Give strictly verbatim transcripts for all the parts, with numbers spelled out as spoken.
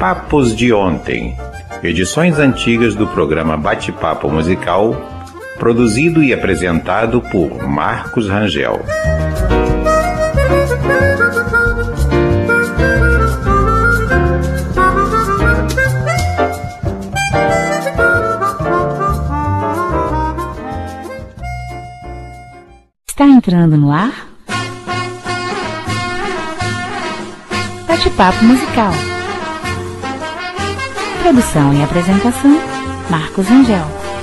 Papos de Ontem, edições antigas do programa Bate-Papo Musical, produzido e apresentado por Marcos Rangel. Está entrando no ar? Bate-Papo Musical. Produção e apresentação, Marcos Rangel.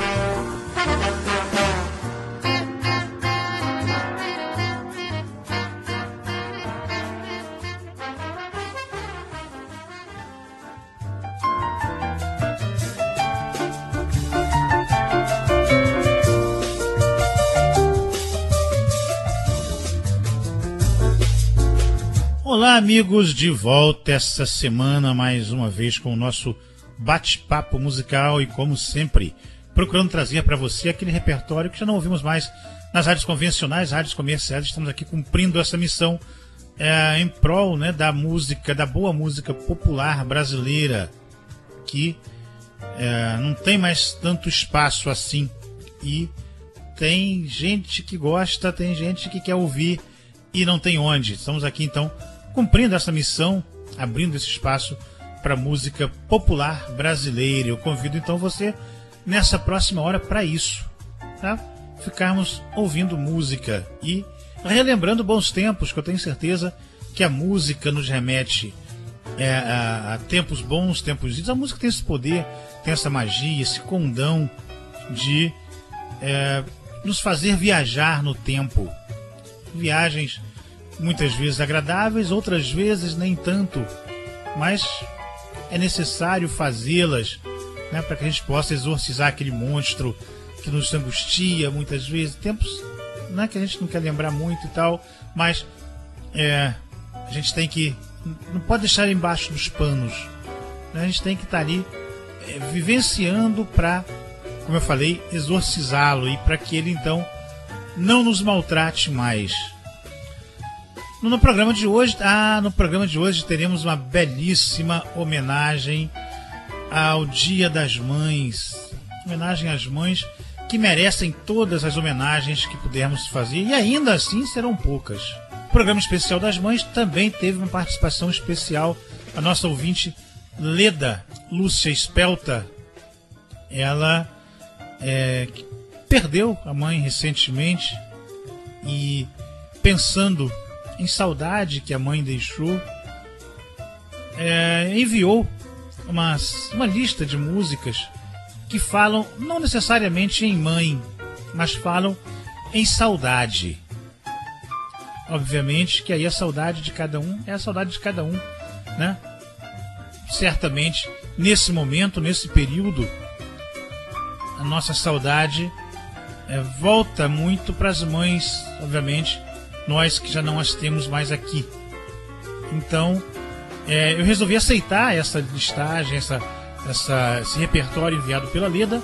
Olá, amigos, de volta essa semana mais uma vez com o nosso bate-papo musical e, como sempre, procurando trazer para você aquele repertório que já não ouvimos mais nas rádios convencionais, rádios comerciais. Estamos aqui cumprindo essa missão é, em prol, né, da música, da boa música popular brasileira, que é, não tem mais tanto espaço assim, e tem gente que gosta, tem gente que quer ouvir e não tem onde. Estamos aqui então cumprindo essa missão, abrindo esse espaço para música popular brasileira. Eu convido então você nessa próxima hora para isso, tá? Ficarmos ouvindo música e relembrando bons tempos, que eu tenho certeza que a música nos remete é, a, a tempos bons, tempos idos. A música tem esse poder, tem essa magia, esse condão de é, nos fazer viajar no tempo. Viagens muitas vezes agradáveis, outras vezes nem tanto, mas é necessário fazê-las, né, para que a gente possa exorcizar aquele monstro que nos angustia muitas vezes. Tempos, né, que a gente não quer lembrar muito e tal, mas é, a gente tem que, não pode deixar embaixo dos panos, né, a gente tem que estar ali é, vivenciando para, como eu falei, exorcizá-lo e para que ele então não nos maltrate mais. No programa de hoje, ah, no programa de hoje teremos uma belíssima homenagem ao Dia das Mães. Homenagem às mães que merecem todas as homenagens que pudermos fazer, e ainda assim serão poucas. O programa especial das mães também teve uma participação especial. A nossa ouvinte Leda Lúcia Espelta, ela é, perdeu a mãe recentemente e, pensando em saudade que a mãe deixou, é, enviou uma, uma lista de músicas que falam não necessariamente em mãe, mas falam em saudade. Obviamente que aí a saudade de cada um é a saudade de cada um, né? Certamente, nesse momento, nesse período, a nossa saudade é, volta muito para as mães, obviamente, nós que já não as temos mais aqui. Então, é, eu resolvi aceitar essa listagem, essa, essa, esse repertório enviado pela Leda,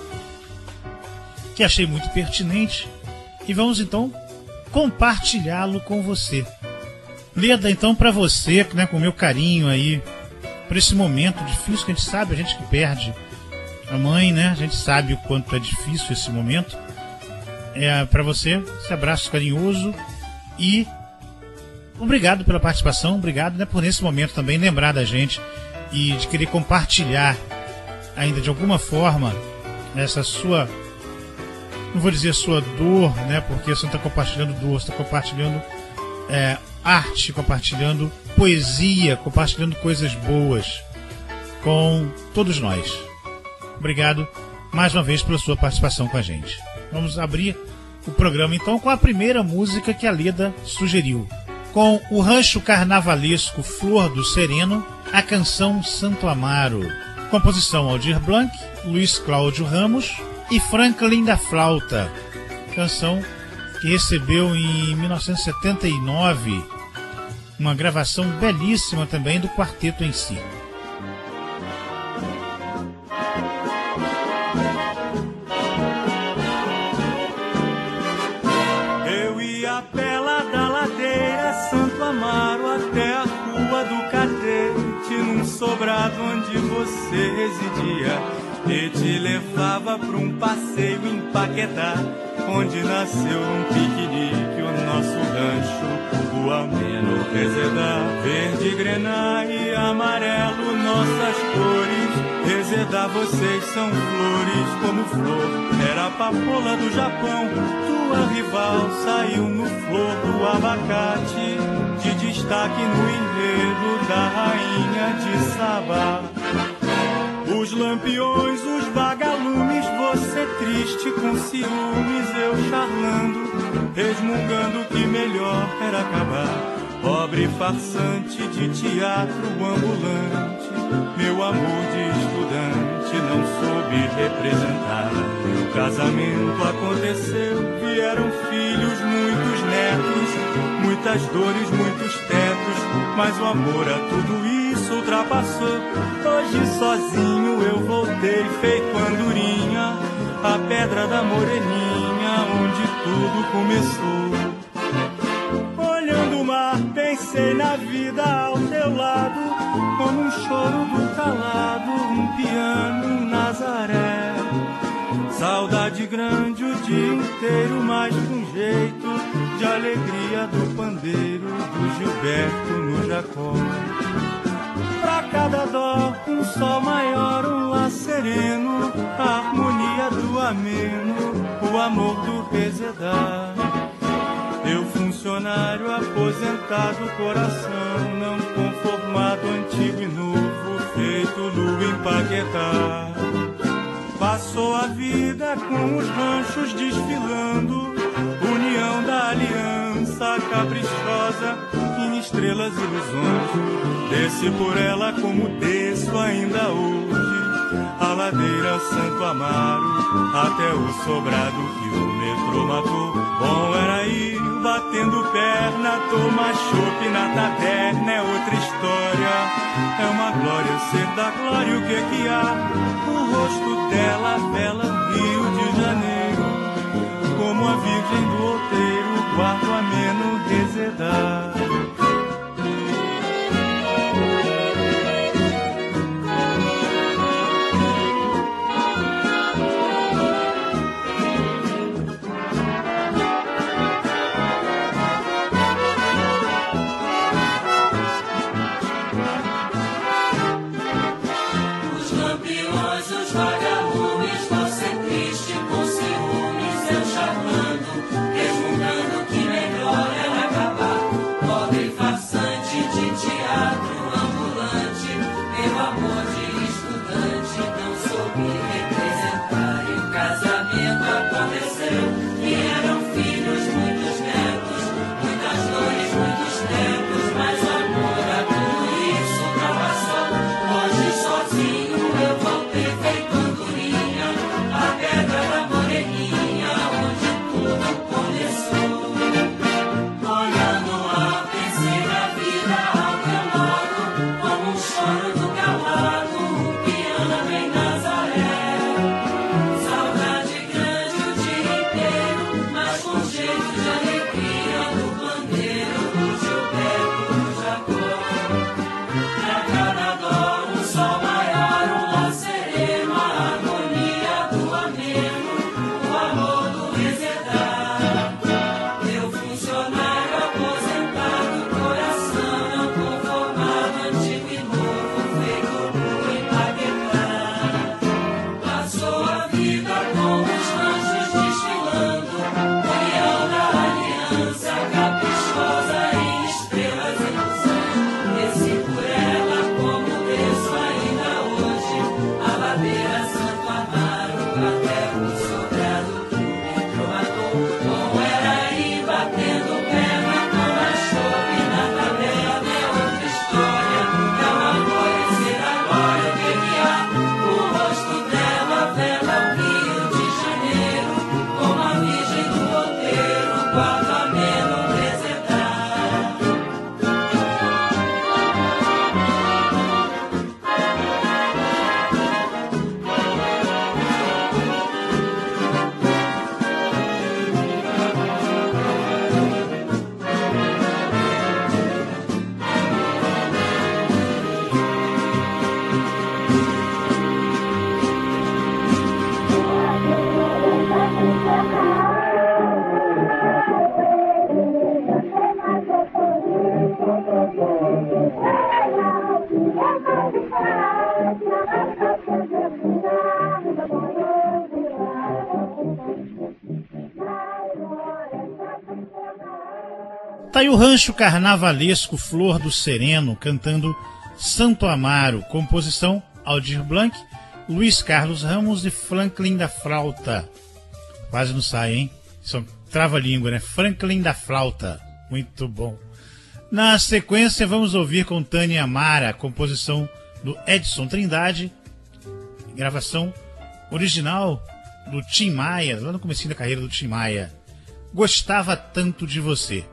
que achei muito pertinente, e vamos então compartilhá-lo com você. Leda, então, para você, né, com o meu carinho aí, por esse momento difícil que a gente sabe, a gente que perde a mãe, né, a gente sabe o quanto é difícil esse momento. É, para você, esse abraço carinhoso. E obrigado pela participação, obrigado, né, por nesse momento também lembrar da gente e de querer compartilhar ainda de alguma forma essa sua, não vou dizer sua dor, né, porque você não está compartilhando dor, você está compartilhando é, arte, compartilhando poesia, compartilhando coisas boas com todos nós. Obrigado mais uma vez pela sua participação com a gente. Vamos abrir o programa então com a primeira música que a Leda sugeriu, com o rancho carnavalesco Flor do Sereno, a canção Santo Amaro, composição Aldir Blanc, Luiz Cláudio Ramos e Franklin da Flauta, canção que recebeu em mil novecentos e setenta e nove uma gravação belíssima também do quarteto em si. Pela da ladeira Santo Amaro até a rua do Catete, num sobrado onde você residia e te levava pra um passeio em Paquetá, onde nasceu um piquenique o nosso rancho, o ameno Resedá. Verde, grená e amarelo, nossas cores. Resedá, vocês são flores como flor. Era a papoula do Japão, tua rival saiu no flor do abacate, de destaque no enredo da rainha de Sabá. Os lampiões, os vagalumes, você triste com ciúmes, eu charlando, resmungando que melhor era acabar. Pobre farsante de teatro ambulante, meu amor de estudante não soube representar. O casamento aconteceu, vieram filhos, muitos netos, muitas dores, muitos tetos, mas o amor a tudo isso ultrapassou. Hoje sozinho eu voltei feito andorinha, a pedra da moreninha onde tudo começou. Olhando o mar, pensei na vida ao teu lado, como um choro do calado, um piano, um Nazaré. Saudade grande o dia inteiro, mas com jeito de alegria do pandeiro, do Gilberto no Jacó. Pra cada dó, um sol maior, um lá sereno, a harmonia do ameno, o amor do Resedá. Eu funcionário aposentado, coração não conformado, antigo e novo, feito lua em Paquetá. Passou a vida com os ranchos desfilando, união da aliança caprichosa, em estrelas ilusões. Desci por ela como desço ainda hoje, a ladeira Santo Amaro, até o sobrado que o metrô matou. Bom era ir batendo perna, tomar chope na taberna, é outra história. É uma glória ser da glória, o que que há? O rosto dela, bela Rio de Janeiro, como a virgem do outeiro, quarto ameno Resedá. Resmungando que melhor é Tá aí o rancho carnavalesco Flor do Sereno cantando Santo Amaro, composição Aldir Blanc, Luiz Carlos Ramos e Franklin da Flauta. Quase não sai, hein? Só trava-língua, né? Franklin da Flauta. Muito bom. Na sequência, vamos ouvir com Tânia Amara, composição do Edson Trindade, gravação original do Tim Maia, lá no comecinho da carreira do Tim Maia. Gostava Tanto de Você.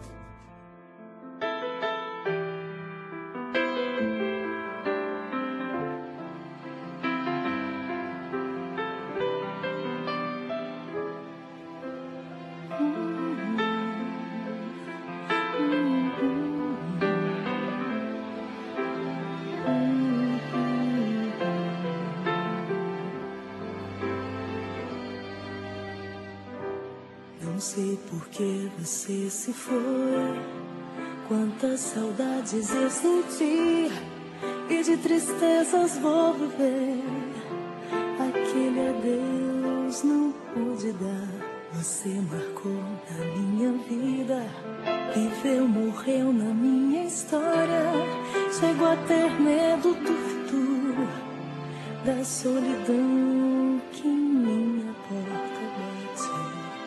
Não sei por que você se foi, quantas saudades eu senti, e de tristezas vou viver. Aquele adeus não pude dar. Você marcou na minha vida, viveu, morreu na minha história. Chego a ter medo do futuro, da solidão que em minha porta bate.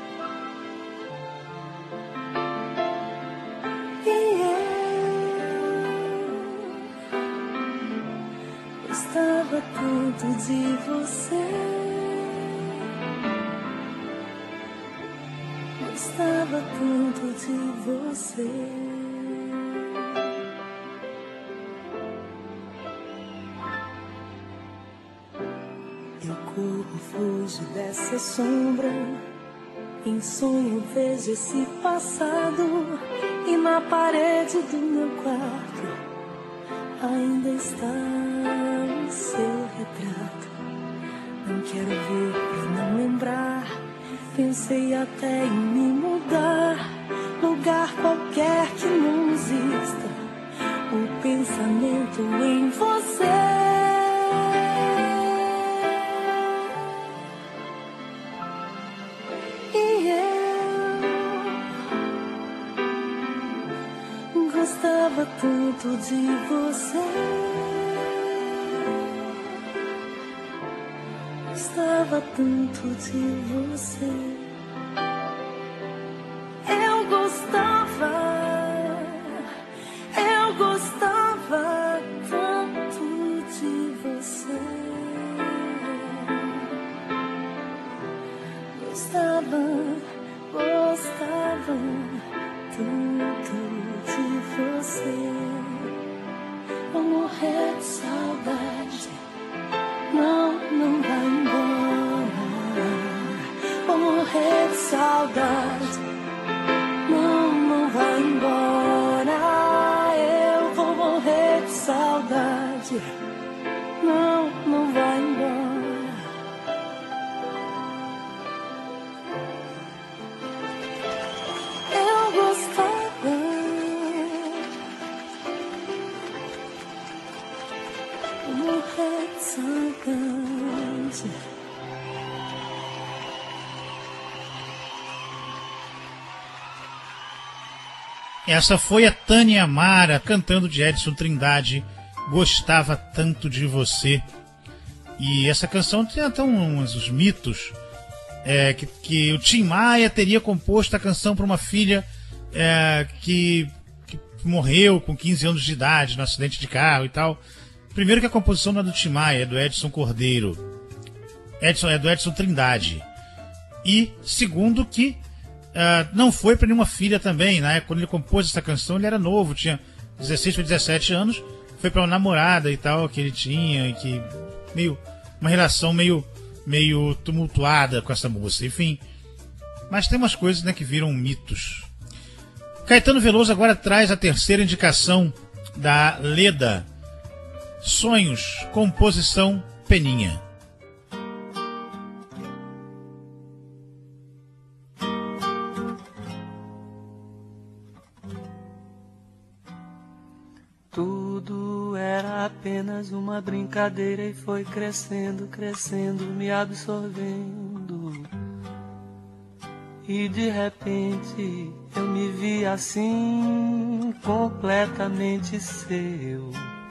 Gostava tanto de você, gostava tanto de você. Eu corro, fujo dessa sombra, em sonho vejo esse passado, e na parede do meu quarto ainda está o seu retrato. Não quero ver pra não lembrar, pensei até em me mudar, lugar qualquer que não exista o pensamento em você. E eu gostava tanto de você, gostava tanto de você. Eu gostava, eu gostava tanto de você. Gostava, gostava tanto de você. Vou morrer de saudade, não, não vai embora. Vou morrer de saudade, não, não vai embora. Eu vou morrer de saudade, não, não vai embora. Eu gostava, vou morrer de saudade. Essa foi a Tânia Amara cantando de Edson Trindade, Gostava Tanto de Você. E essa canção tem até uns, uns mitos, é, que, que o Tim Maia teria composto a canção para uma filha é, que, que morreu com quinze anos de idade no acidente de carro e tal. Primeiro que a composição não é do Tim Maia, é do Edson Cordeiro. Edson, é do Edson Trindade. E segundo que Uh, não foi para nenhuma filha também, né? Quando ele compôs essa canção ele era novo, tinha dezesseis para dezessete anos, foi para uma namorada e tal que ele tinha, e que meio uma relação meio meio tumultuada com essa moça, enfim. Mas tem umas coisas, né, que viram mitos. Caetano Veloso agora traz a terceira indicação da Leda. Sonhos, composição Peninha. Tudo era apenas uma brincadeira e foi crescendo, crescendo, me absorvendo. E de repente eu me vi assim, completamente seu.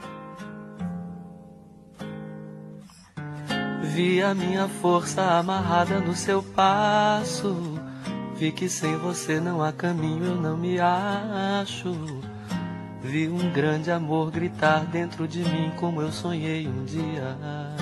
Vi a minha força amarrada no seu passo. Vi que sem você não há caminho, eu não me acho. Vi um grande amor gritar dentro de mim como eu sonhei um dia.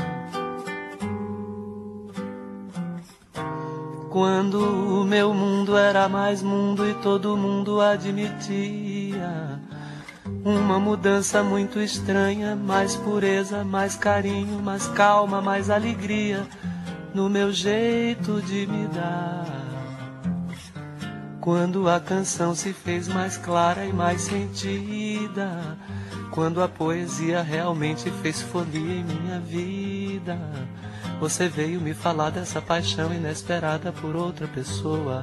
Quando o meu mundo era mais mundo e todo mundo admitia uma mudança muito estranha, mais pureza, mais carinho, mais calma, mais alegria no meu jeito de me dar. Quando a canção se fez mais clara e mais sentida, quando a poesia realmente fez folia em minha vida, você veio me falar dessa paixão inesperada por outra pessoa.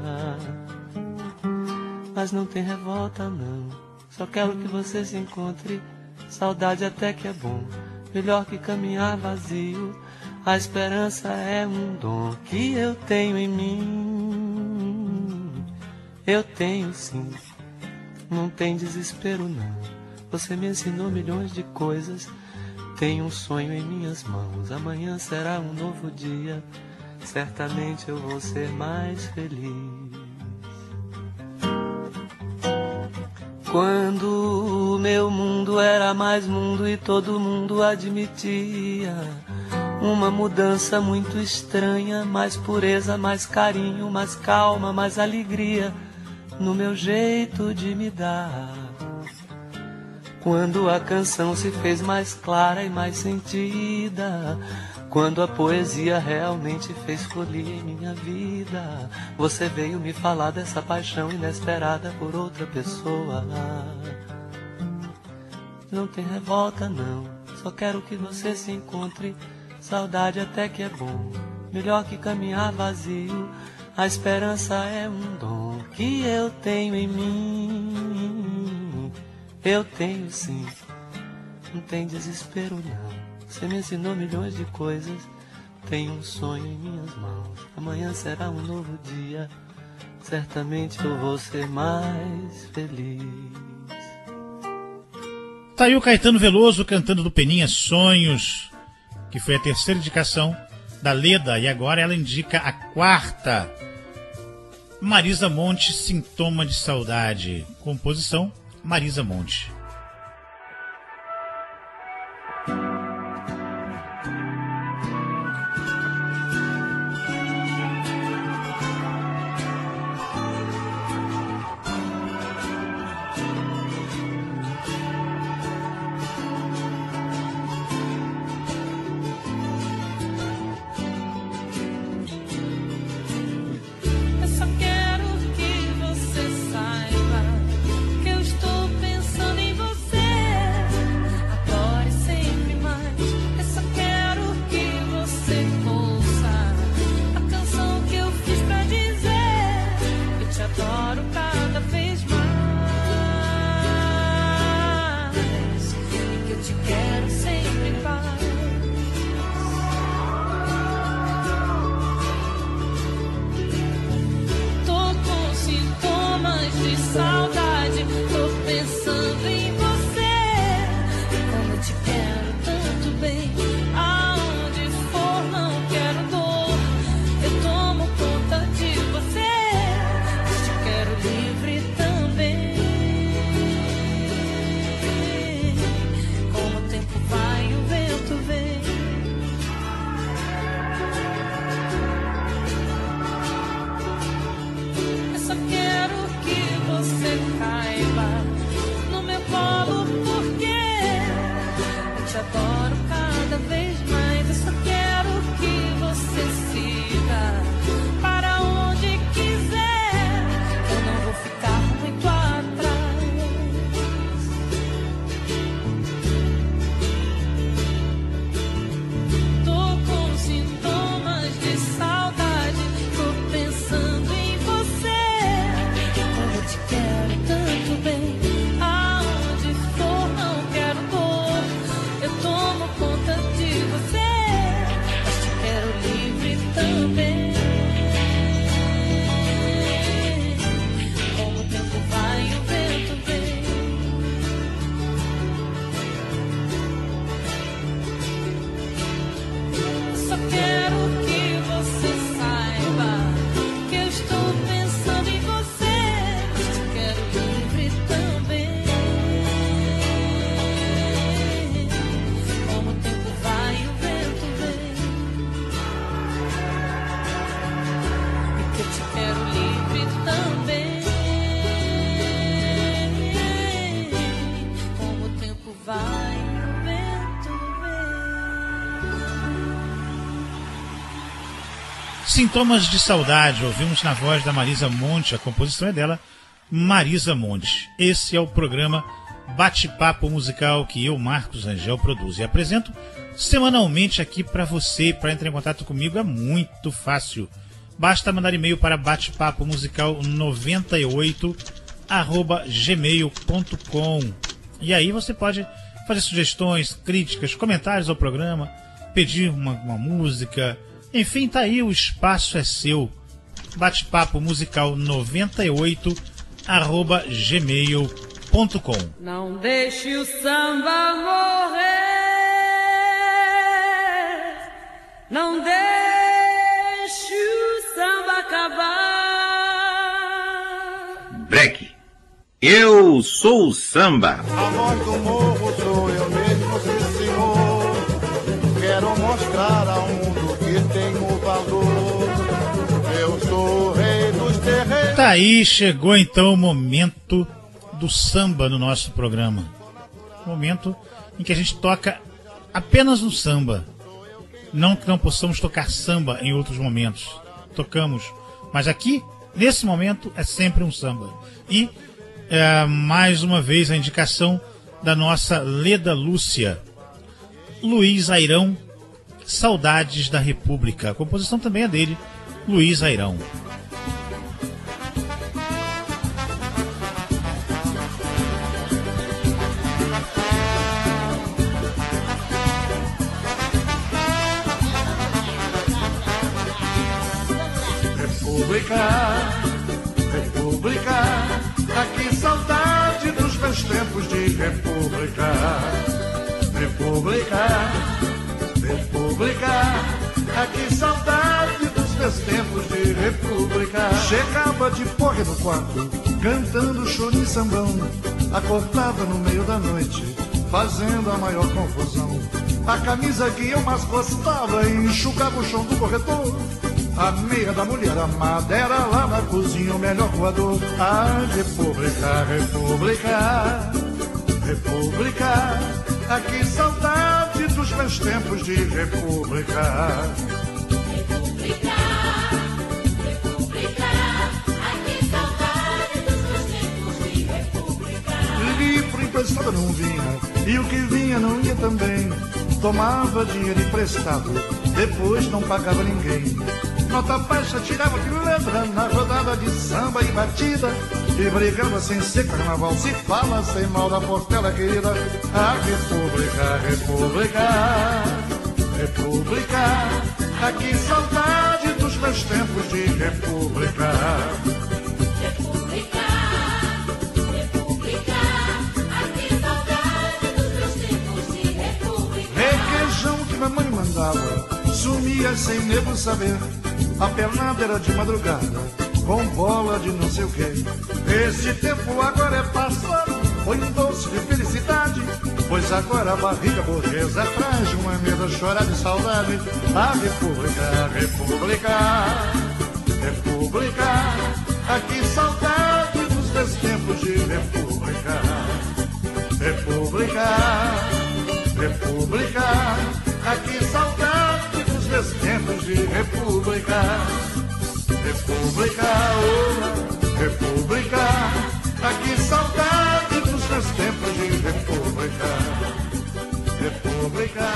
Mas não tem revolta não, só quero que você se encontre. Saudade até que é bom, melhor que caminhar vazio. A esperança é um dom que eu tenho em mim. Eu tenho sim, não tem desespero não. Você me ensinou milhões de coisas. Tenho um sonho em minhas mãos. Amanhã será um novo dia. Certamente eu vou ser mais feliz. Quando o meu mundo era mais mundo e todo mundo admitia uma mudança muito estranha, mais pureza, mais carinho, mais calma, mais alegria no meu jeito de me dar. Quando a canção se fez mais clara e mais sentida, quando a poesia realmente fez folia em minha vida, você veio me falar dessa paixão inesperada por outra pessoa. Não tem revolta não, só quero que você se encontre. Saudade até que é bom, melhor que caminhar vazio. A esperança é um dom que eu tenho em mim. Eu tenho sim, não tem desespero não. Você me ensinou milhões de coisas. Tenho um sonho em minhas mãos. Amanhã será um novo dia. Certamente eu vou ser mais feliz. Tá aí o Caetano Veloso cantando do Peninha Sonhos, que foi a terceira indicação da Leda, e agora ela indica a quarta. Marisa Monte, Sintoma de Saudade. Composição, Marisa Monte. Eu só quero que você saiba que eu estou pensando em vai o vento ver. Sintomas de Saudade, ouvimos na voz da Marisa Monte, a composição é dela, Marisa Monte. Esse é o programa Bate-Papo Musical que eu, Marcos Rangel, produzo e apresento semanalmente aqui para você. Para entrar em contato comigo é muito fácil. Basta mandar e-mail para batepapomusical noventa e oito arroba gmail ponto com. E aí você pode fazer sugestões, críticas, comentários ao programa, pedir uma, uma música. Enfim, tá aí, o espaço é seu. Bate-papo musical noventa e oito arroba gmail ponto com. Não deixe o samba morrer, não deixe o samba acabar. Break. Eu sou o samba. A voz do morro sou eu mesmo, sim, senhor. Quero mostrar ao mundo que tenho valor. Eu sou o rei dos terreiros. Tá aí, chegou então o momento do samba no nosso programa. Momento em que a gente toca apenas no samba. Não que não possamos tocar samba em outros momentos. Tocamos. Mas aqui, nesse momento, é sempre um samba. E é, mais uma vez a indicação da nossa Leda Lúcia. Luiz Airão, Saudades da República. A composição também é dele, Luiz Airão. República, República, aqui saudade dos meus tempos de República. República, República, aqui saudade dos meus tempos de República. Chegava de porre no quarto, cantando choro e sambão, acordava no meio da noite, fazendo a maior confusão. A camisa que eu mais gostava enxugava o chão do corredor. A meia da mulher amada era lá na cozinha o melhor voador. A República, República, República, aqui saudade dos meus tempos de República. República, República, aqui saudade dos meus tempos de República. Livro emprestado não vinha, e o que vinha não ia também. Tomava dinheiro emprestado, depois não pagava ninguém. Nota baixa tirava letra na rodada de samba e batida, e brigava sem ser carnaval, se fala sem mal da Portela querida. A República, República, República, aqui saudade dos meus tempos de República. República, República, aqui saudade dos meus tempos de República. Requeijão que mamãe mandava, sumia sem nego saber. A pernada era de madrugada, com bola de não sei o quê. Esse tempo agora é passado, foi um doce de felicidade, pois agora a barriga burguesa traz uma mesa chorar de saudade. A República, a República, República, aqui saudade dos meus tempos de República. República, República, aqui saudade dos meus tempos de República. República, oh, República, aqui saudade dos meus tempos de República. República,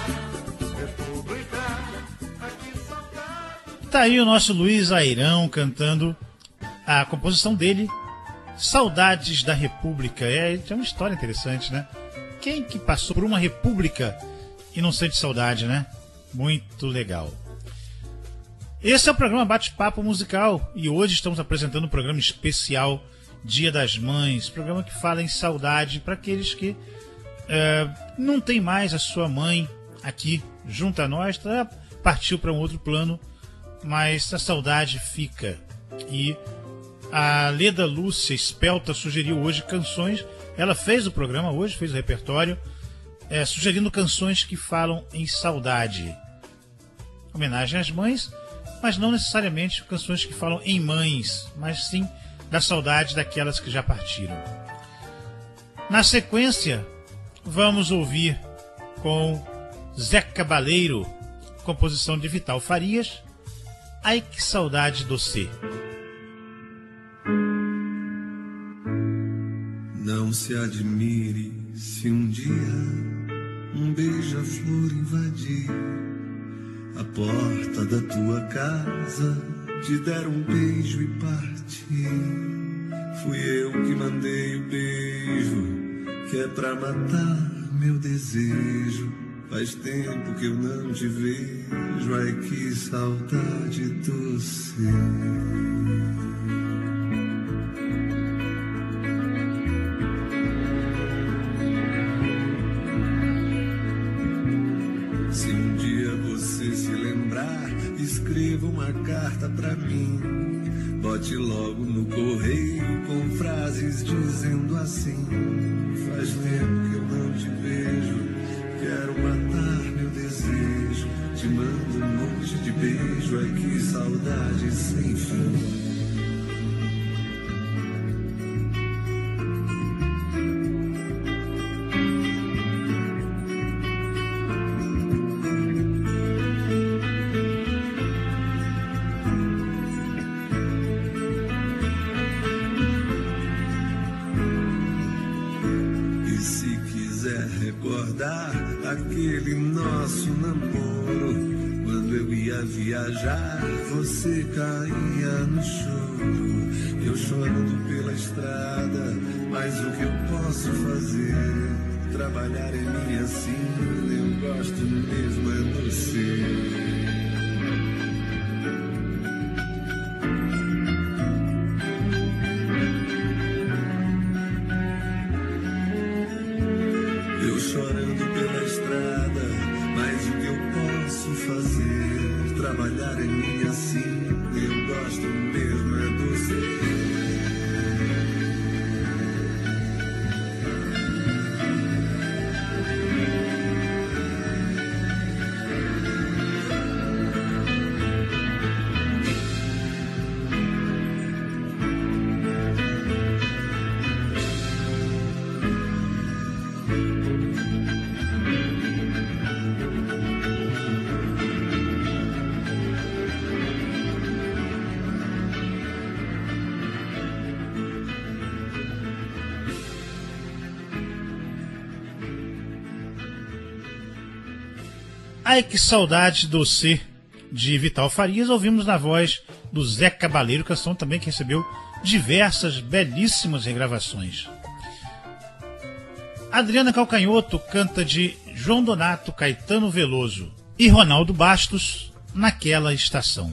República, aqui saudade. Tá aí o nosso Luiz Airão cantando a composição dele, Saudades da República. É, é uma história interessante, né? Quem que passou por uma república e não sente saudade, né? Muito legal. Esse é o programa Bate-Papo Musical e hoje estamos apresentando um programa especial Dia das Mães, programa que fala em saudade para aqueles que é, não tem mais a sua mãe aqui junto a nós, tá? Partiu para um outro plano, mas a saudade fica. E a Leda Lúcia Espelta sugeriu hoje canções, ela fez o programa hoje, fez o repertório, é, sugerindo canções que falam em saudade. Homenagem às mães, mas não necessariamente canções que falam em mães, mas sim da saudade daquelas que já partiram. Na sequência, vamos ouvir com Zé Cabaleiro, composição de Vital Farias, Ai Que Saudade Doce. Não se admire se um dia um beija-flor invadir a porta da tua casa, te der um beijo e partir. Fui eu que mandei o beijo, que é pra matar meu desejo. Faz tempo que eu não te vejo, ai que saudade doce. Se um dia você se lembrar, escreva uma carta pra mim. Bote logo no correio com frases dizendo assim: faz tempo que eu não te vejo, quero matar meu desejo. Te mando um monte de beijo, ai que saudade sem fim. Aquele nosso namoro, quando eu ia viajar, você caía no choro. Eu chorando pela estrada, mas o que eu posso fazer? Trabalhar em mim assim, eu gosto mesmo é você. Trabalhar em mim assim, eu gosto mesmo é de você. Ai Que Saudade Doce, de Vital Farias, ouvimos na voz do Zé Cabaleiro, canção também que recebeu diversas belíssimas regravações. Adriana Calcanhoto canta de João Donato, Caetano Veloso e Ronaldo Bastos, Naquela Estação.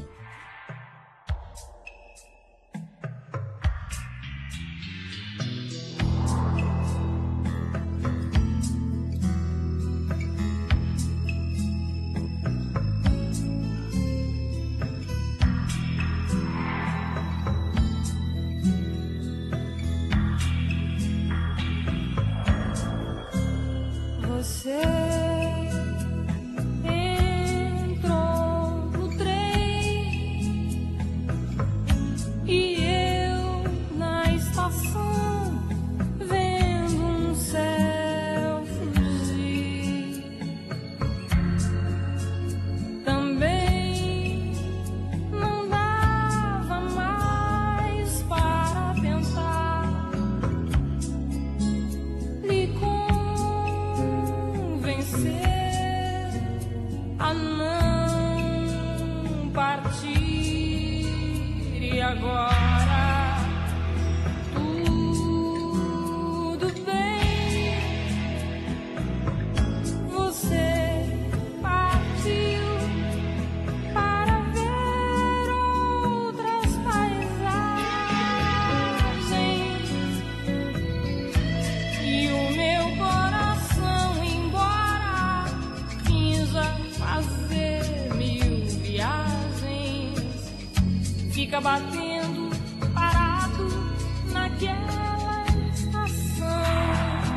Batendo parado naquela estação,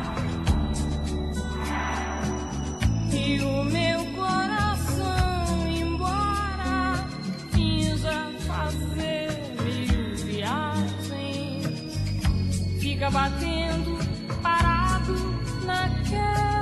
e o meu coração embora finja fazer mil viagens, fica batendo parado naquela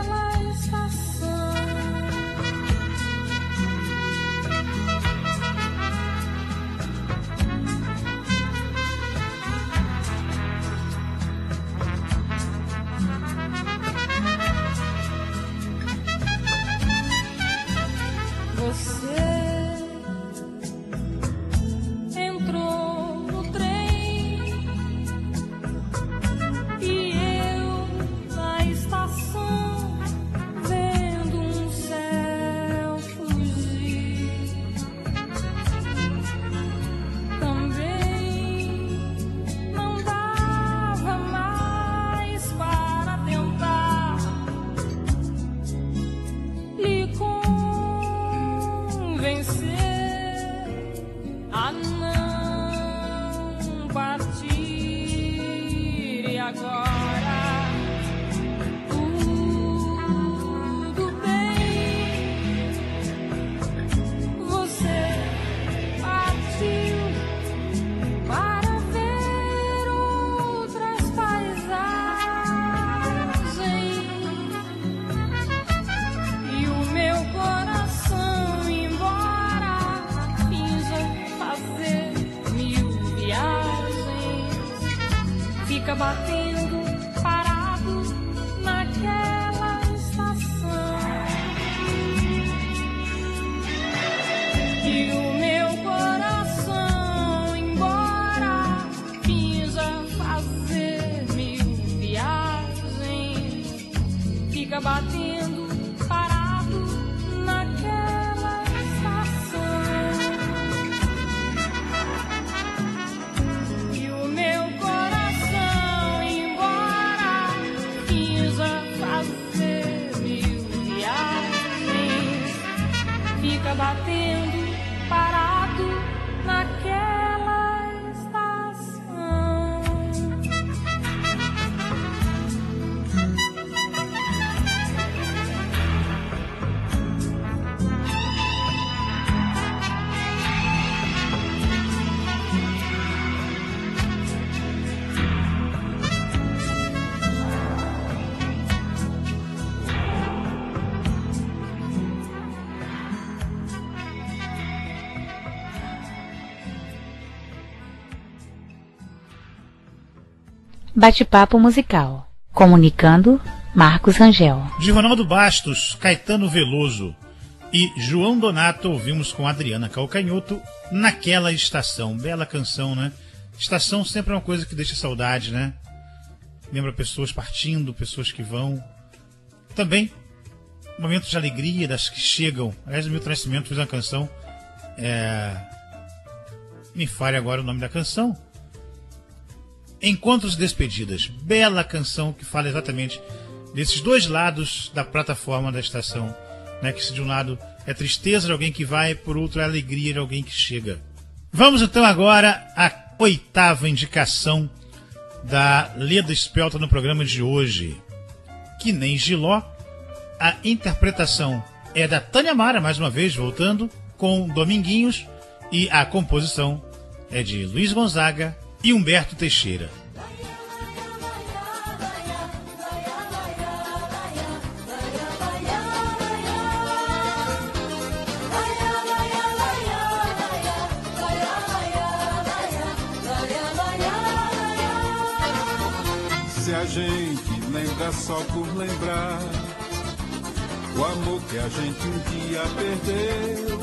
fica batendo parado naquela estação. E o meu coração, embora quisa fazer mil viagens, fica batendo parado naquela estação. Bate-papo musical. Comunicando, Marcos Rangel. De Ronaldo Bastos, Caetano Veloso e João Donato, ouvimos com Adriana Calcanhoto, Naquela Estação. Bela canção, né? Estação sempre é uma coisa que deixa saudade, né? Lembra pessoas partindo, pessoas que vão. Também momentos de alegria, das que chegam. Aliás, o Milton Nascimento fez uma canção. É... Me fale agora o nome da canção. Encontros e Despedidas. Bela canção que fala exatamente desses dois lados da plataforma da estação, né? Que se de um lado é tristeza de alguém que vai, por outro é alegria de alguém que chega. Vamos então agora à oitava indicação da Leda Espelta no programa de hoje. Que nem Giló. A interpretação é da Tânia Mara, mais uma vez, voltando, com Dominguinhos, e a composição é de Luiz Gonzaga e Humberto Teixeira. Se a gente lembra só por lembrar o amor que a gente um dia perdeu,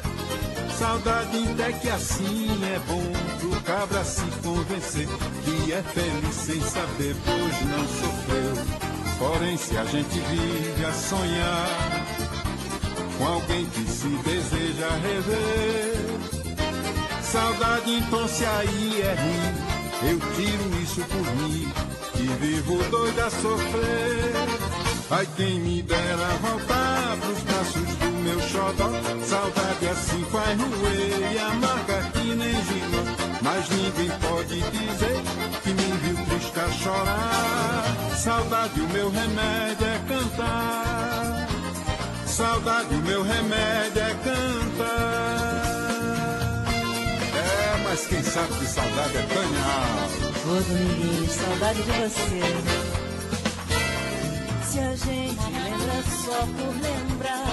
saudade até que assim é bom pro cabra se convencer que é feliz sem saber, pois não sofreu. Porém, se a gente vive a sonhar com alguém que se deseja rever, saudade então se aí é ruim, eu tiro isso por mim e vivo doido a sofrer. Ai, quem me dera voltar pros braços do meu xodó, saudade assim faz roer e amarga que nem giló. Mas ninguém pode dizer que me viu triste a chorar. Saudade, o meu remédio é cantar. Saudade, o meu remédio é cantar. É, mas quem sabe que saudade é Tânia. Ô, Dominguinhos, saudade de você. Se a gente lembra só por lembrar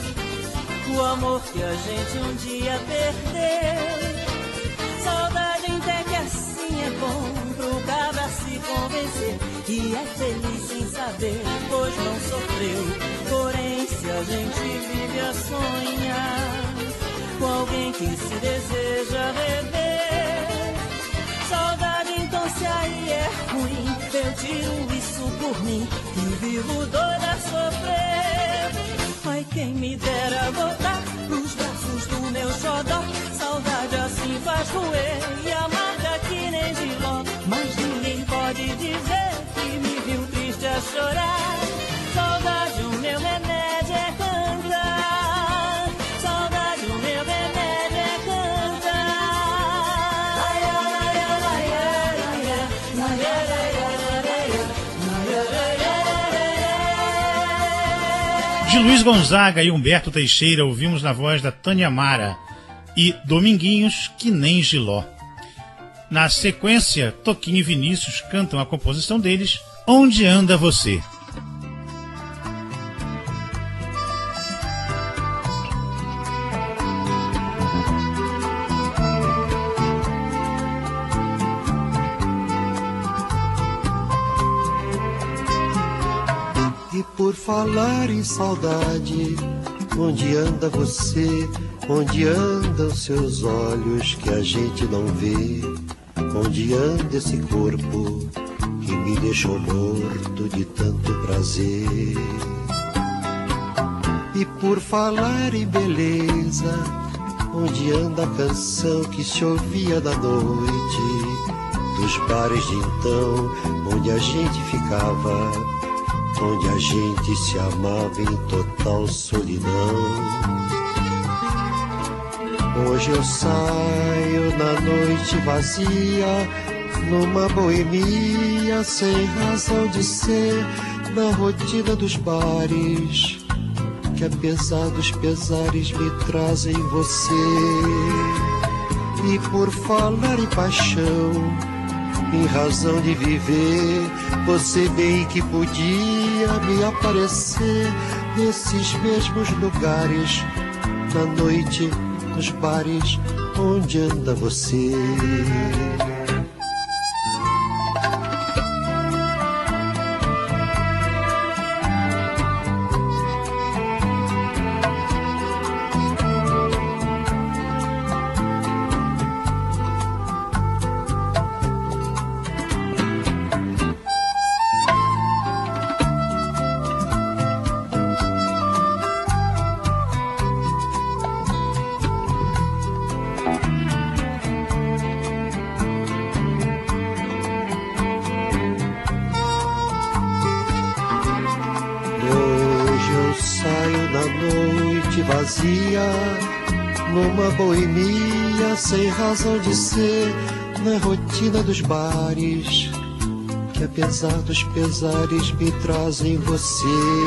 o amor que a gente um dia perdeu, saudade até que assim é bom pro cabra se convencer que é feliz sem saber, pois não sofreu. Porém, se a gente vive a sonhar com alguém que se deseja rever, saudade então se aí é ruim, eu tiro isso por mim e vivo doida a sofrer. Ai, quem me dera voltar pros braços do meu xodó, saudade assim faz roer e amarga que nem giló. Mas ninguém pode dizer que me viu triste a chorar. Saudade, o meu remédio é cantar. Saudade, o meu remédio é cantar. Ai, ai, ai, ai, ai, ai, ai. De Luiz Gonzaga e Humberto Teixeira, ouvimos na voz da Tânia Mara e Dominguinhos, que nem Giló. Na sequência, Toquinho e Vinícius cantam a composição deles, Onde Anda Você? E por falar em saudade, onde anda você? Onde andam seus olhos que a gente não vê? Onde anda esse corpo que que me deixou morto de tanto prazer. E por falar em beleza, onde anda a canção que se ouvia da noite, dos bares de então, onde a gente ficava, onde a gente se amava em total solidão. Hoje eu saio na noite vazia, numa boemia sem razão de ser, na rotina dos bares, que apesar dos pesares me trazem você. E por falar em paixão, em razão de viver, você bem que podia me aparecer nesses mesmos lugares, na noite, nos bares, onde anda você. Numa boemia sem razão de ser, na rotina dos bares, que apesar dos pesares me trazem você.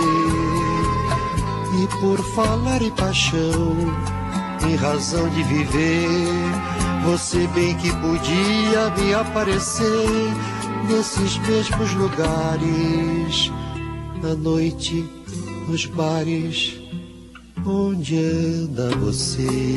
E por falar em paixão, em razão de viver, você bem que podia me aparecer nesses mesmos lugares, na noite, nos bares, onde anda você?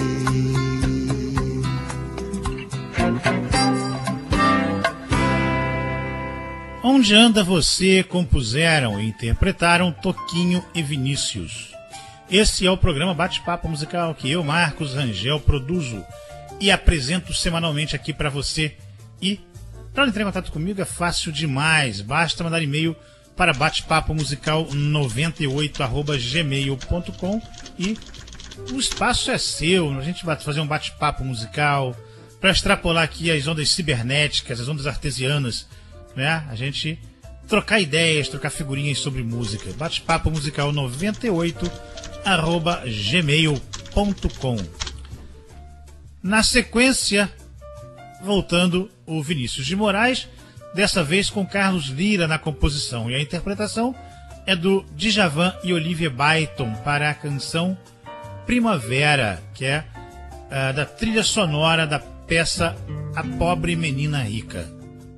Onde Anda Você compuseram e interpretaram Toquinho e Vinícius. Esse é o programa Bate-Papo Musical que eu, Marcos Rangel, produzo e apresento semanalmente aqui para você. E para entrar em contato comigo é fácil demais, basta mandar e-mail para batepapomusical noventa e oito arroba gmail ponto com e o espaço é seu. A gente vai fazer um bate-papo musical para extrapolar aqui as ondas cibernéticas, as ondas artesianas, né? A gente trocar ideias, trocar figurinhas sobre música. Bate-papo musical noventa e oito arroba gmail ponto com. Na sequência, voltando o Vinícius de Moraes, dessa vez com Carlos Lira na composição, e a interpretação é do Djavan e Olivia Byton para a canção Primavera, que é uh, da trilha sonora da peça A Pobre Menina Rica.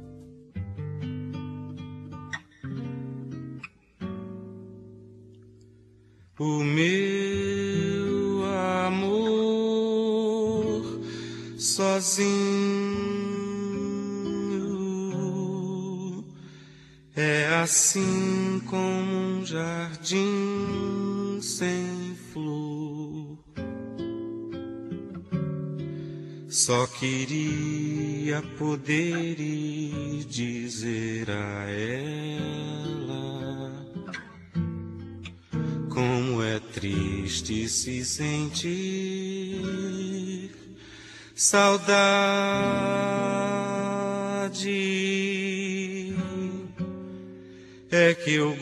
O meu amor sozinho é assim como um jardim sem flor. Só queria poder ir dizer a ela como é triste se sentir saudade. É que eu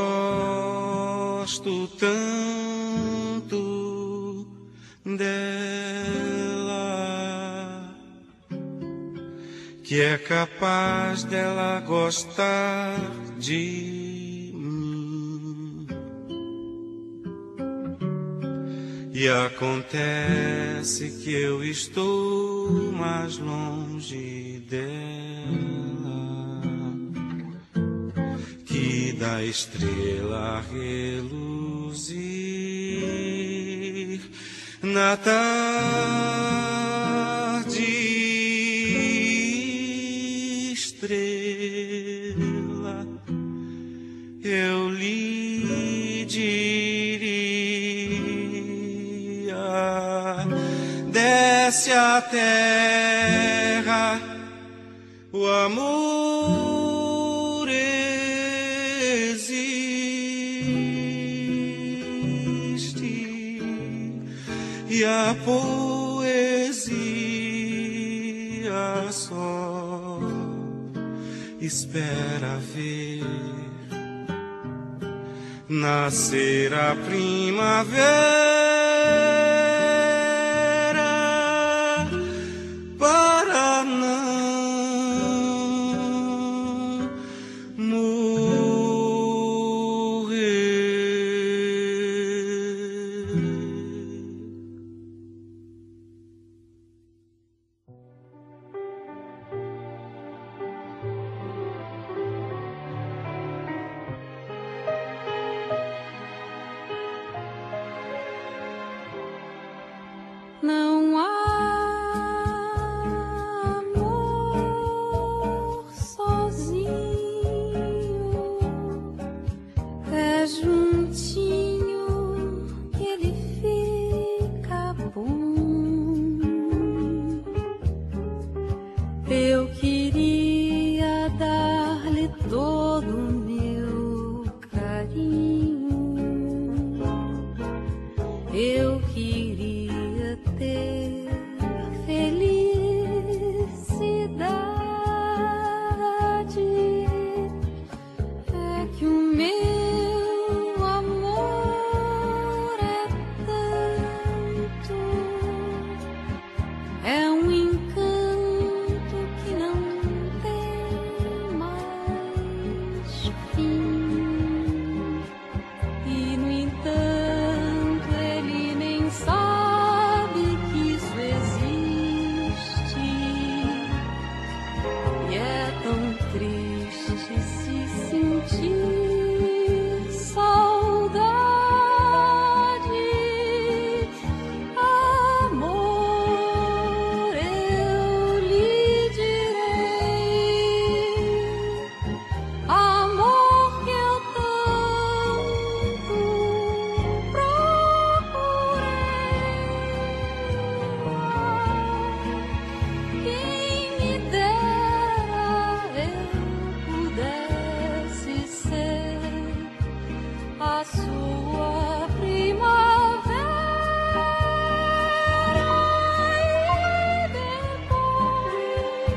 gosto tanto dela que é capaz dela gostar de e acontece que eu estou mais longe dela que da estrela a reluzir na tarde. Estrela, eu lhe diria, desce a terra, o amor e a poesia só espera ver nascer a primavera para não morrer. Não há amor sozinho, é juntinho que ele fica bom. Eu queria dar-lhe todo o meu carinho, eu queria ter felicidade. É que o meu amor é tanto, é um encanto que não tem mais fim. E no entanto ele nem sabe que isso existe, e é tão triste se sentir saudade. Amor, eu lhe direi, amor que eu tanto procurei. Quem me dera eu pudesse ser a sua primavera, e depois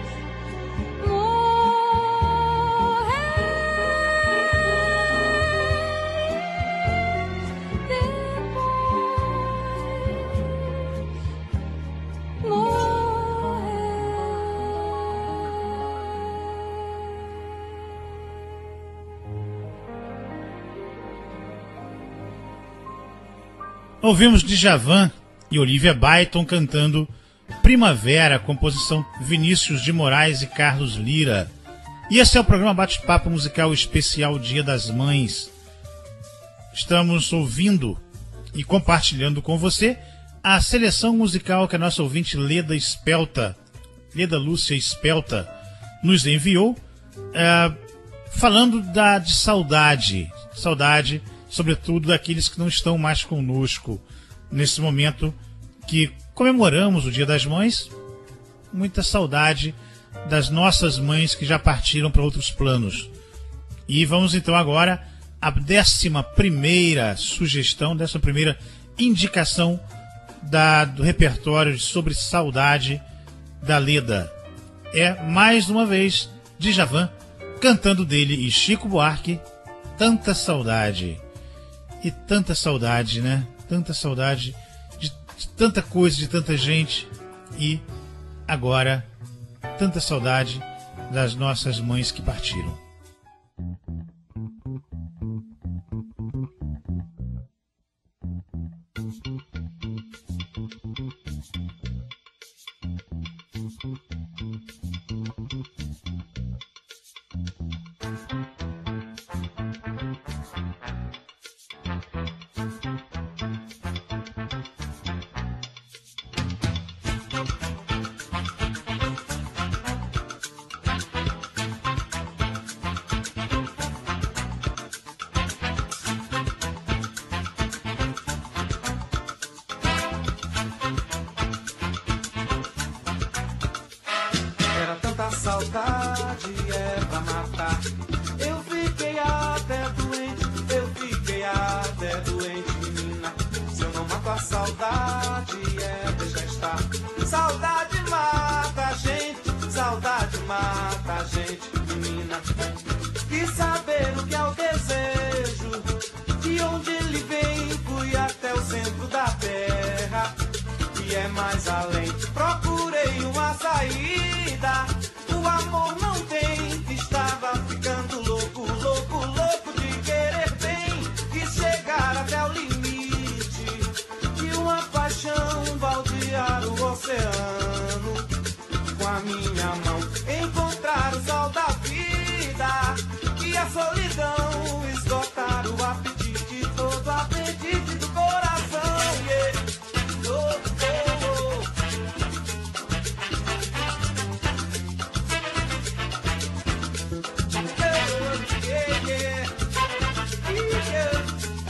Ouvimos Djavan e Olivia Byton cantando Primavera, composição Vinícius de Moraes e Carlos Lira. E esse é o programa Bate-Papo Musical Especial Dia das Mães. Estamos ouvindo e compartilhando com você a seleção musical que a nossa ouvinte Leda Espelta, Leda Lúcia Espelta, nos enviou, é, falando da, de saudade, saudade, sobretudo daqueles que não estão mais conosco nesse momento que comemoramos o Dia das Mães. Muita saudade das nossas mães que já partiram para outros planos. E vamos então agora à décima primeira sugestão, décima primeira indicação da, do repertório sobre saudade da Leda. É, mais uma vez, Djavan, cantando dele e Chico Buarque, Tanta Saudade. E tanta saudade, né? Tanta saudade de, de tanta coisa, de tanta gente. E agora, tanta saudade das nossas mães que partiram. a solidão esgotar o apetite, todo apetite do coração. Yeah. Oh, oh, oh. Yeah, yeah. Yeah.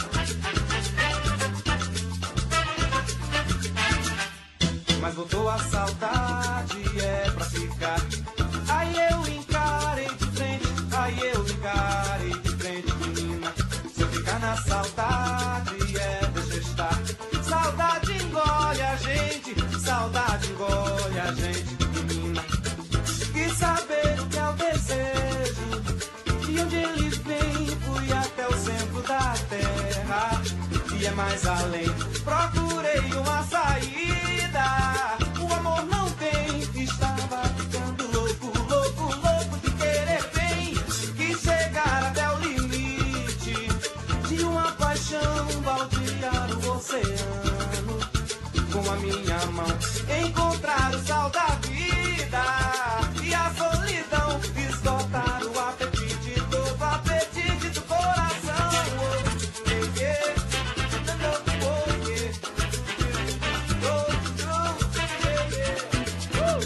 Mas voltou a saudade, é pra ficar. Aí eu encarei de frente, aí eu encarei de frente, menina. Se eu ficar na saudade, é deixa estar. Saudade engole a gente, saudade engole a gente, menina. Quis saber o que é o desejo, e onde ele vem, fui até o centro da terra. E é mais além, procurei uma saída. O amor não tem, estava ficando louco, louco, louco de querer bem. Quis chegar até o limite de uma paixão, baldear o oceano com a minha mão, encontrar o sal da vida e a solidão, esgotar o apetite, todo apetite do coração. Oh, yeah, yeah. Oh, yeah. Oh, oh, yeah, yeah. Uh,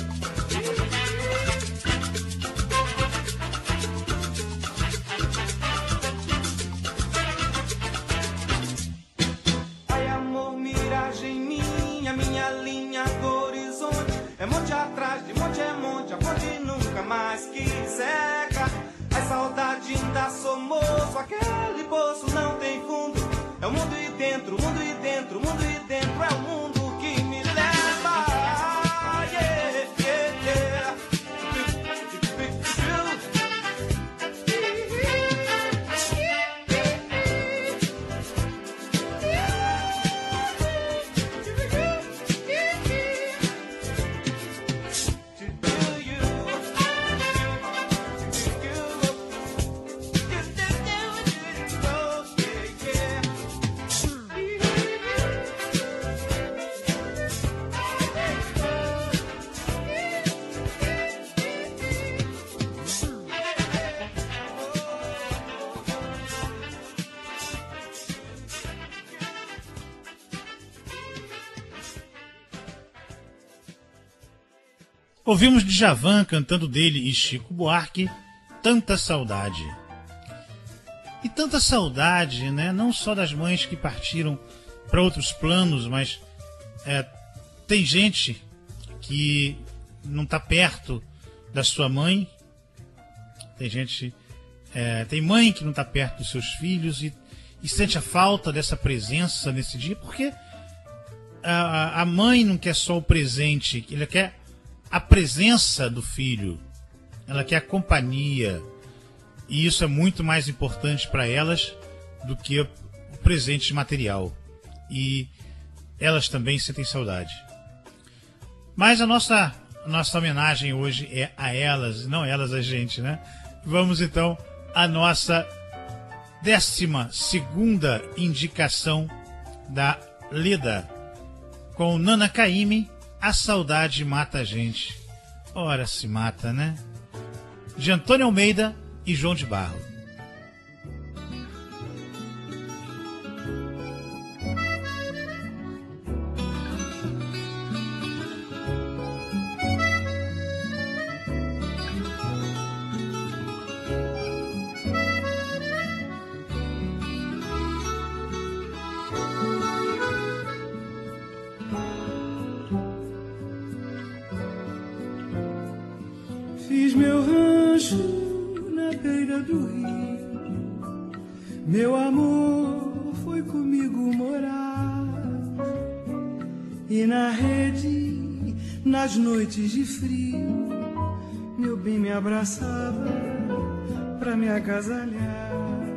yeah. Ai, amor, miragem minha, minha linha do horizonte. É monte atrás de monte, é monte, a fonte nunca mais que seca. A saudade ainda sou moço, aquele poço não tem fundo. É o mundo e dentro, o mundo e dentro, o mundo e dentro, é o mundo que me leva. Yeah, yeah, yeah. Ouvimos Djavan cantando dele e Chico Buarque, Tanta Saudade. E tanta saudade, né? Não só das mães que partiram para outros planos, mas é, tem gente que não está perto da sua mãe, tem gente, é, tem mãe que não está perto dos seus filhos e, e sente a falta dessa presença nesse dia, porque a, a mãe não quer só o presente, ela quer a presença do filho, ela quer a companhia, e isso é muito mais importante para elas do que o presente material, e elas também sentem saudade. Mas a nossa, a nossa homenagem hoje é a elas, não elas a gente, né? Vamos então à nossa décima segunda indicação da Leda, com Nana Caymmi, A Saudade Mata a Gente. Ora se mata, né? De Antônio Almeida e João de Barro. Fiz meu rancho na beira do rio, meu amor foi comigo morar, e na rede, nas noites de frio, meu bem me abraçava pra me agasalhar.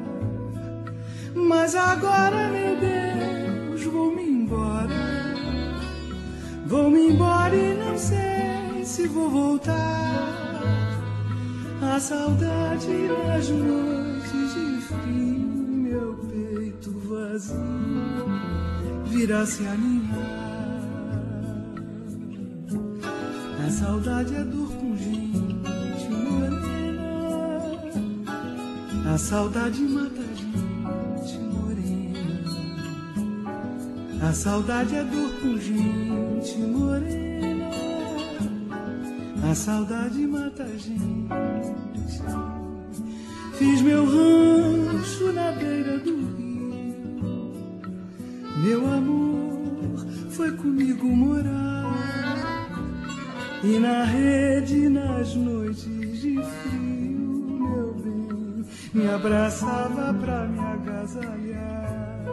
Mas agora, meu Deus, vou-me embora, vou-me embora e não sei se vou voltar. A saudade nas noites de frio, meu peito vazio virá se aninhar. A saudade é dor pungente, morena, A saudade mata a gente morena. A saudade é dor pungente morena. A saudade mata a gente. Fiz meu rancho na beira do rio. Meu amor foi comigo morar. E na rede, nas noites de frio, meu bem, me abraçava pra me agasalhar.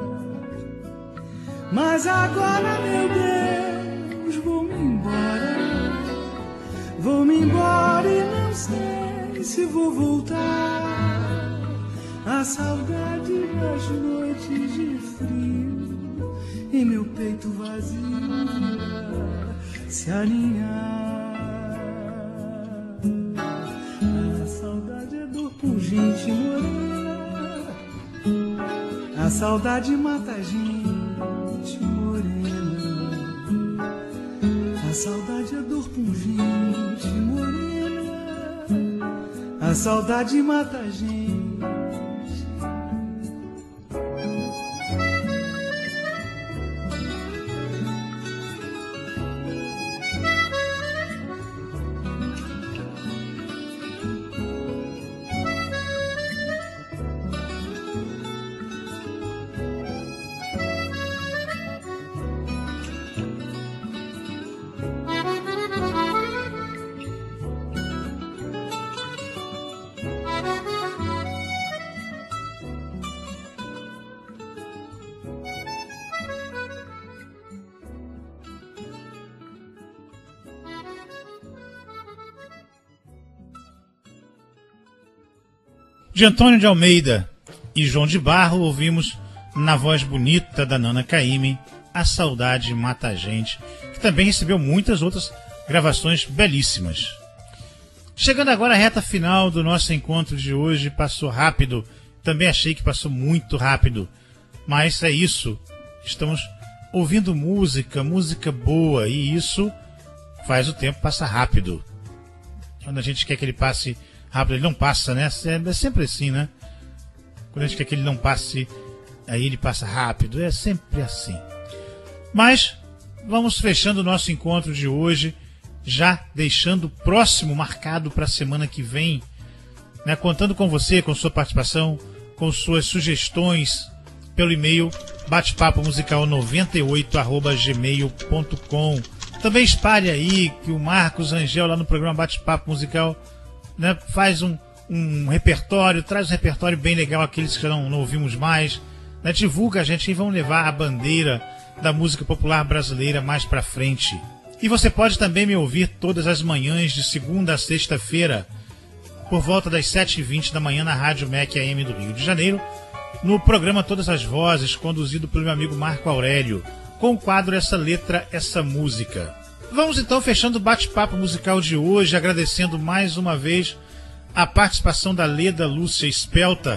Mas agora, meu Deus, vou-me embora. Vou-me embora e não sei se vou voltar. A saudade das noites de frio e meu peito vazio se aninhar. A saudade é dor pungente morena. A saudade mata a gente morena. A saudade é dor pungente morena. A saudade mata a gente. De Antônio de Almeida e João de Barro, ouvimos na voz bonita da Nana Caymmi, A Saudade Mata a Gente, que também recebeu muitas outras gravações belíssimas. Chegando agora à reta final do nosso encontro de hoje, passou rápido, também achei que passou muito rápido, mas é isso, estamos ouvindo música, música boa, e isso faz o tempo passar rápido. Quando a gente quer que ele passe rápido, ele não passa, né? É sempre assim, né? Quando a gente quer que ele não passe, aí ele passa rápido. É sempre assim. Mas vamos fechando o nosso encontro de hoje, já deixando o próximo marcado para a semana que vem, né? Contando com você, com sua participação, com suas sugestões pelo e-mail bate papo musical noventa e oito arroba gmail ponto com. Também espalhe aí que o Marcos Rangel lá no programa Bate-Papo Musical, né, faz um, um repertório, traz um repertório bem legal, aqueles que já não, não ouvimos mais, né, divulga a gente e vão levar a bandeira da música popular brasileira mais pra frente. E você pode também me ouvir todas as manhãs de segunda a sexta-feira, por volta das sete e vinte da manhã na Rádio M E C A M do Rio de Janeiro, no programa Todas as Vozes, conduzido pelo meu amigo Marco Aurélio, com o quadro Essa Letra, Essa Música. Vamos então fechando o bate-papo musical de hoje, agradecendo mais uma vez a participação da Leda Lúcia Espelta,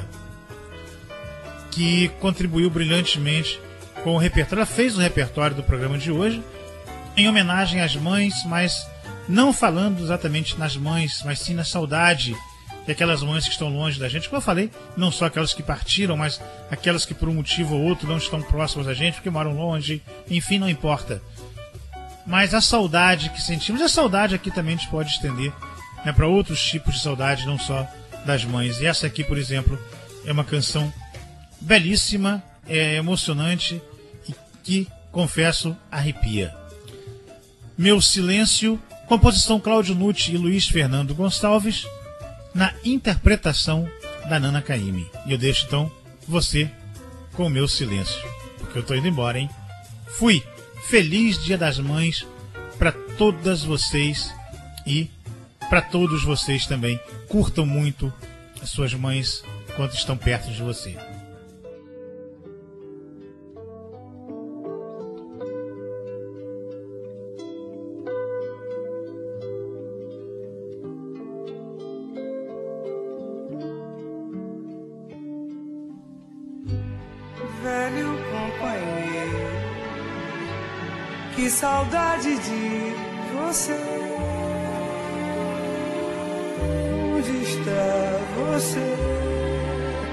que contribuiu brilhantemente com o repertório. Ela fez o repertório do programa de hoje em homenagem às mães, mas não falando exatamente nas mães, mas sim na saudade de aquelas mães que estão longe da gente. Como eu falei, não só aquelas que partiram, mas aquelas que por um motivo ou outro não estão próximas da gente, porque moram longe, enfim, não importa. Mas a saudade que sentimos, a saudade aqui também a gente pode estender, né, para outros tipos de saudade, não só das mães. E essa aqui, por exemplo, é uma canção belíssima, é emocionante e que, confesso, arrepia. Meu Silêncio, composição Cláudio Nucci e Luiz Fernando Gonçalves, na interpretação da Nana Caymmi. E eu deixo então você com o Meu Silêncio, porque eu tô indo embora, hein? Fui! Feliz Dia das Mães para todas vocês e para todos vocês também. Curtam muito as suas mães enquanto estão perto de você. Velho companheiro, que saudade de você. Onde está você?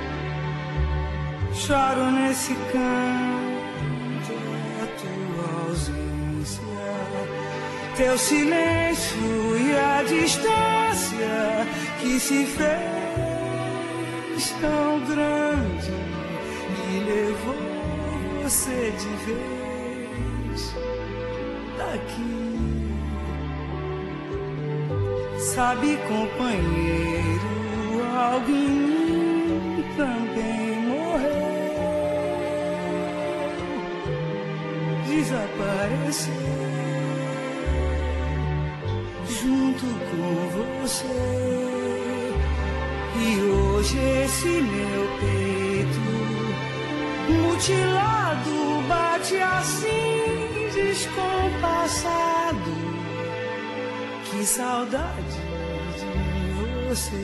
choro nesse canto a tua ausência, teu silêncio e a distância que se fez tão grande e levou você de vez daqui. Sabe, companheiro, algo em mim também morreu, desapareceu junto com você. E hoje esse meu peito mutilado bate assim descompassado. Que saudade de você.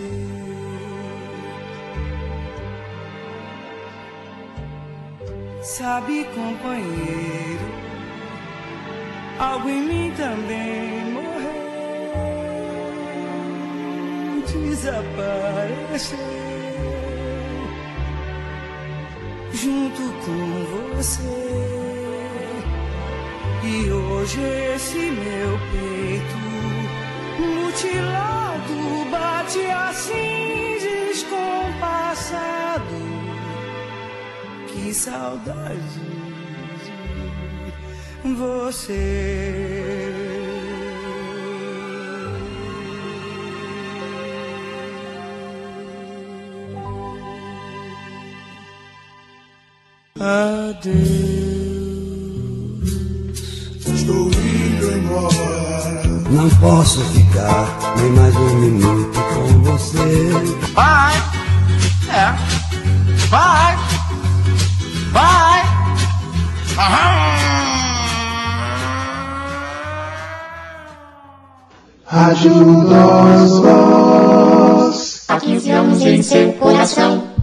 Sabe, companheiro, algo em mim também morreu, desapareceu junto com você. E hoje esse meu peito mutilado bate assim descompassado. Que saudade de você. Adeus. Estou indo embora. Não posso ficar nem mais um minuto com você. Vai, é, vai, vai. Rádio Nós Voz. Há quinze anos em seu coração.